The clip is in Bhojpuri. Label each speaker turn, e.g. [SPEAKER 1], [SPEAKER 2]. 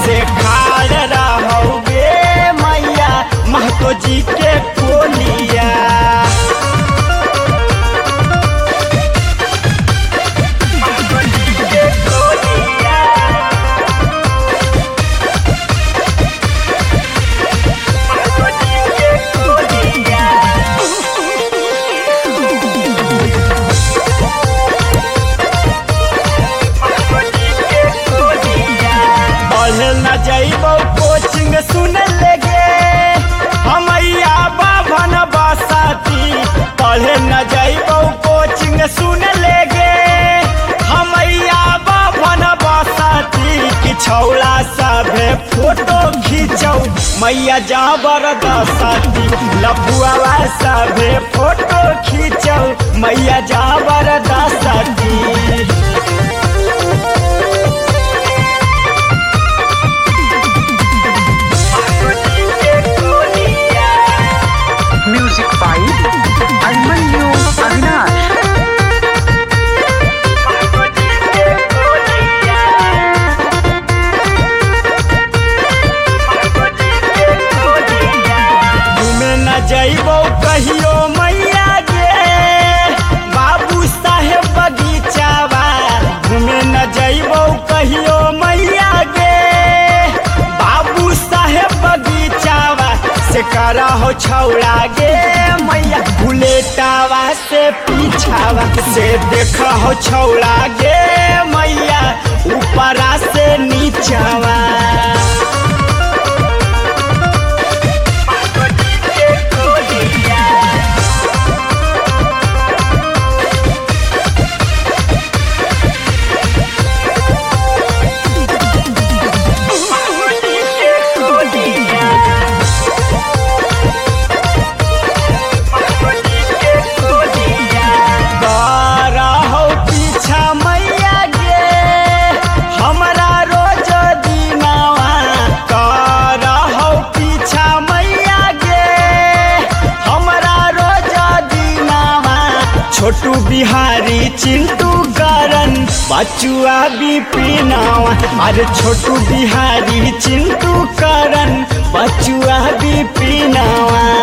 [SPEAKER 1] से खाड़ रहोगे मैया महतो जी के कोलिया। न जइबो कोचिंग सुन लेगे हमैया बाभन बसाती। पढ़े न जइबो कोचिंग सुन लेगे हमैया बाभन बसाती। कि छौला सभे फोटो खींचौ मैया जबरदस्ती। लफुआ सभे फोटो खींचौ मैया जबरदस्ती।
[SPEAKER 2] Music by Armanio Avinash.
[SPEAKER 1] घूमे न जइबो कहियो मैया गे बाबू साहेब बगीचावा। घूमे न जइबो कहियो मैया गे बाबू साहेब बगीचावा। से करा हो छौड़ा गे मैया बुलेटावा से पीछावा। से देखा हो छौड़ा गे मैया ऊपरा से नीचावा। छोटू बिहारी चिंटू करन बचुआ बिपिनावा। अरे छोटू बिहारी चिंटू करन बचुआ बिपिनावा।